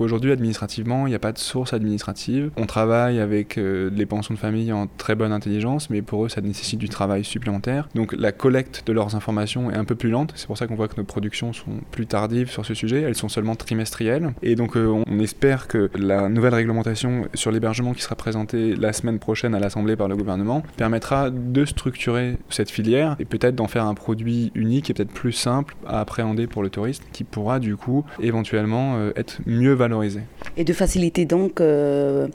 Aujourd'hui, administrativement, il n'y a pas de source administrative. On travaille avec les pensions de famille en très bonne intelligence, mais pour eux, ça nécessite du travail supplémentaire. Donc la collecte de leurs informations est un peu plus lente. C'est pour ça qu'on voit que nos productions sont plus tardives sur ce sujet. Elles sont seulement trimestrielles. Et donc on espère que la nouvelle réglementation sur l'hébergement qui sera présentée la semaine prochaine à l'Assemblée par le gouvernement permettra de structurer cette filière et peut-être d'en faire un produit unique et peut-être plus simple à appréhender pour le touriste qui pourra du coup éventuellement être mieux valorisé. Et de faciliter donc